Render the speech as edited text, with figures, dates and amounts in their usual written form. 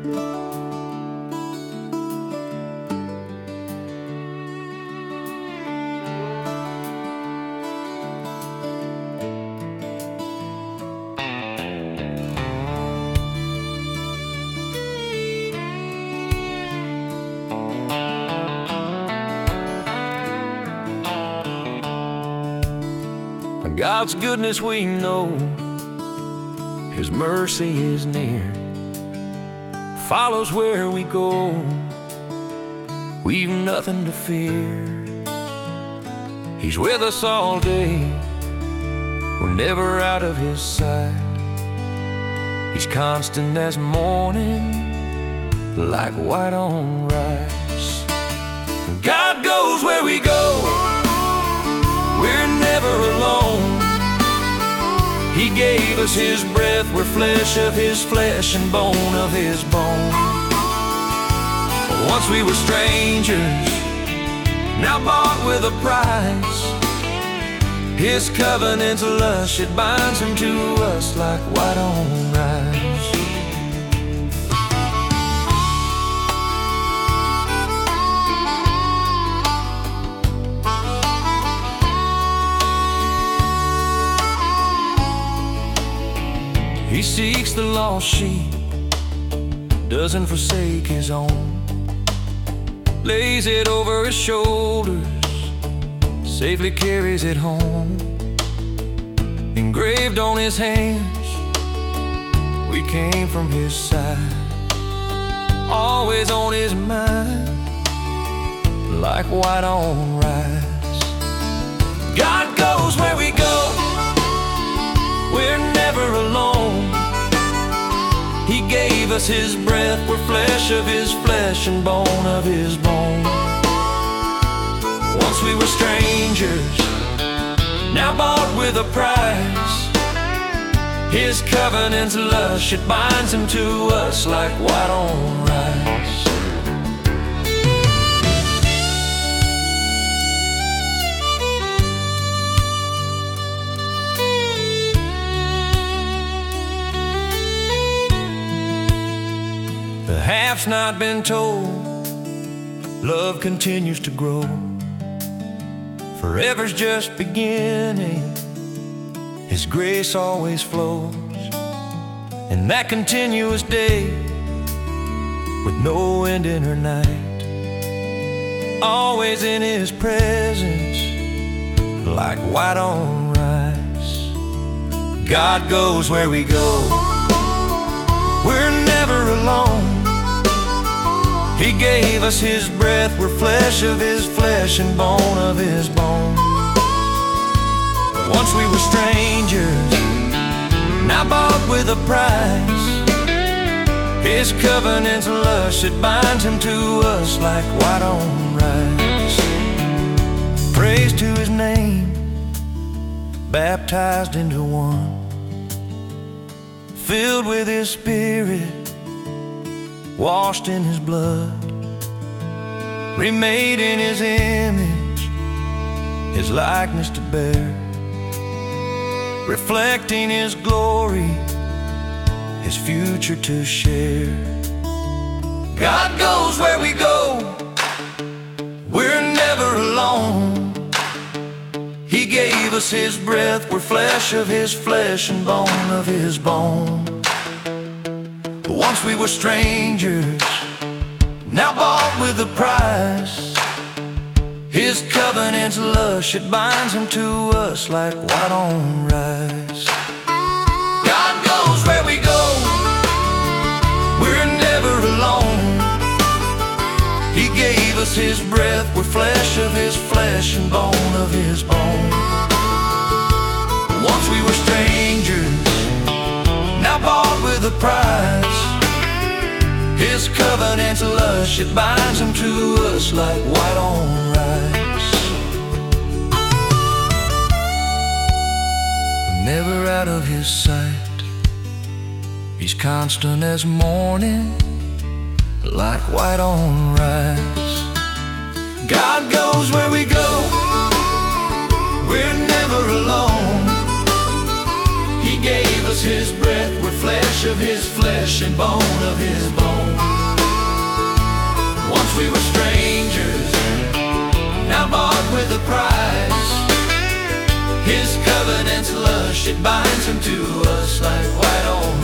God's goodness we know, His mercy is near, follows where we go, we've nothing to fear. He's with us all day, we're never out of His sight. He's constant as morning, like white on rice. God goes where we go, we're never alone. He gave us His breath, we're flesh of His flesh and bone of His bone. Once we were strangers, now bought with a price. His covenant's lush, it binds Him to us like white on rice. He seeks the lost sheep, doesn't forsake His own, lays it over His shoulders, safely carries it home. Engraved on His hands, we came from His side, always on His mind, like white on rice. God goes where we go, we're never alone. He gave us His breath, we're flesh of His flesh and bone of His bone. Once we were strangers, now bought with a price. His covenant's lush, it binds Him to us like white on rice. The half's not been told, love continues to grow. Forever's just beginning, His grace always flows. And that continuous day, with no end in her night, always in His presence, like white on rice. God goes where we go, we're never alone. He gave us His breath, we're flesh of His flesh and bone of His bone. Once we were strangers, now bought with a price. His covenant's lush, it binds Him to us like white on rice. Praise to His name, baptized into one, filled with His Spirit, washed in His blood, remade in His image, His likeness to bear, reflecting His glory, His future to share. God goes where we go, we're never alone. He gave us His breath, we're flesh of His flesh and bone of His bone. Once we were strangers, now bought with a price. His covenant's lush, it binds Him to us like white on rice. God goes where we go, we're never alone. He gave us His breath, we're flesh of His flesh and bone of His bone. Once we were strangers, now bought with a price. His covenant's lush, it binds Him to us like white on rice. Never out of His sight, He's constant as morning, like white on rice. God goes where we go, we're never alone. He gave us his breath, we're flesh of his flesh and bone of his bone. Once we were strangers, now bought with a price. His covenant's lush, it binds him to us like white on